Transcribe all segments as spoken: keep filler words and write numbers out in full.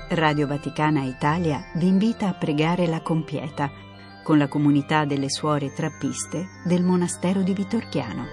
Radio Vaticana Italia vi invita a pregare la Compieta con la comunità delle suore trappiste del monastero di Vitorchiano.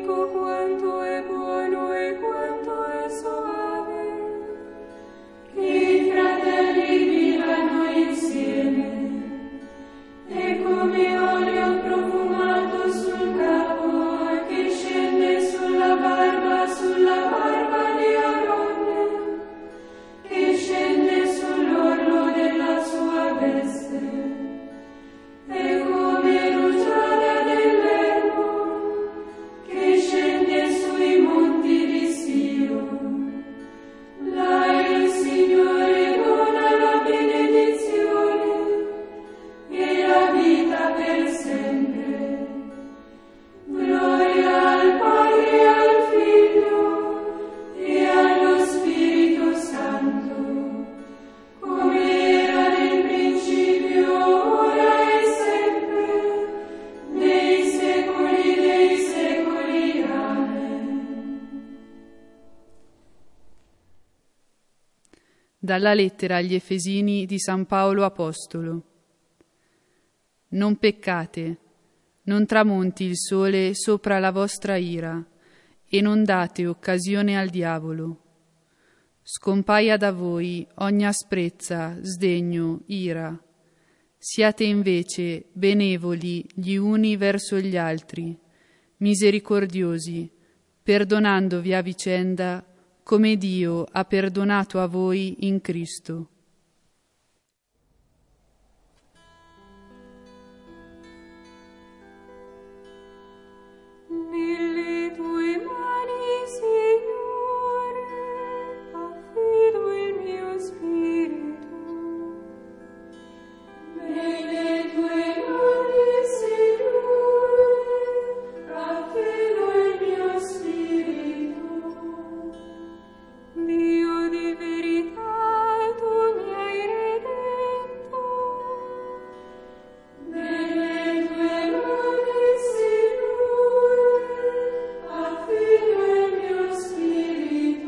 Ecco quanto è buono e quanto è soave che i fratelli vivano insieme. È come olio profumato sul capo che scende sulla barba, sulla barba di Aronne, che scende sull'orlo della sua veste. È come rugiada dell'erbo che scende sui monti di Sion. Là il Signore dona la benedizione e la vita per sempre. Gloria al Padre e al Figlio e allo Spirito Santo, come era nel principio, ora e sempre, nei secoli dei secoli. Amen. Dalla lettera agli Efesini di San Paolo Apostolo. Non peccate, non tramonti il sole sopra la vostra ira, e non date occasione al diavolo. Scompaia da voi ogni asprezza, sdegno, ira. Siate invece benevoli gli uni verso gli altri, misericordiosi, perdonandovi a vicenda, come Dio ha perdonato a voi in Cristo. Nelle tue mani, Signore, affido il mio spirito. Nelle tue mani, Signore, affido il mio spirito. Dio di verità, tu mi hai redento. Nelle tue mani, Signore, affido il mio spirito.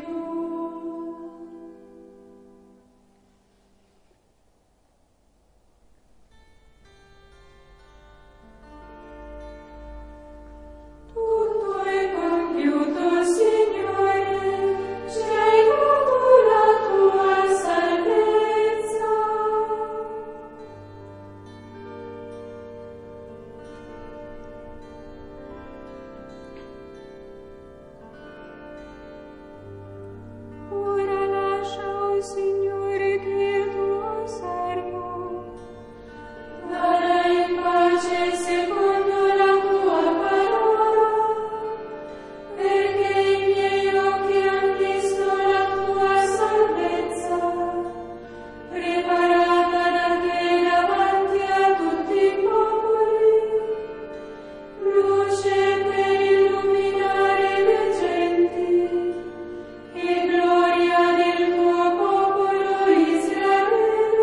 Tutto è compiuto, Signore, ci hai dato la tua salvezza. Ora lascia, o Signore, che il tuo servo vada in pace secondo la tua parola, perché i miei occhi han visto la tua salvezza, preparata da te davanti a tutti i popoli, luce per illuminare le genti e gloria del tuo popolo Israele.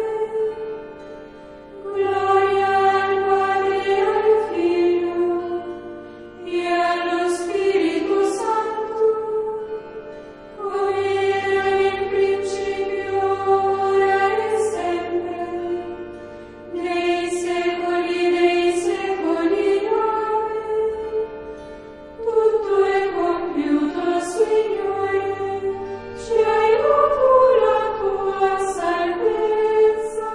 Gloria al Padre e al Figlio e allo Spirito Santo, come era nel principio, ora e sempre, nei secoli dei secoli. Amen. Tutto è compiuto, Signore, ci hai dato la tua salvezza.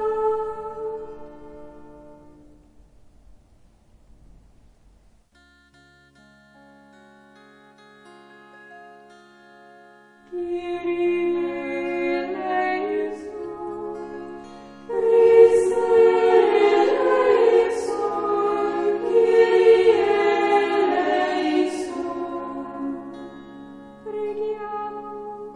Kyrie eleison, Christe eleison, Kyrie eleison. Preghiamo.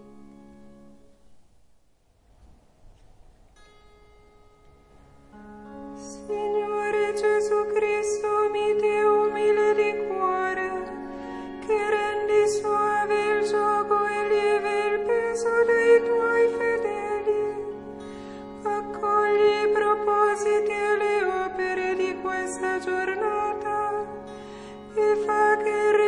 Signore Gesù Cristo, mite e umile di cuore, che rendi suave il gioco e lieve il peso dei tuoi fedeli, accogli i propositi e le opere di questa giornata e fa che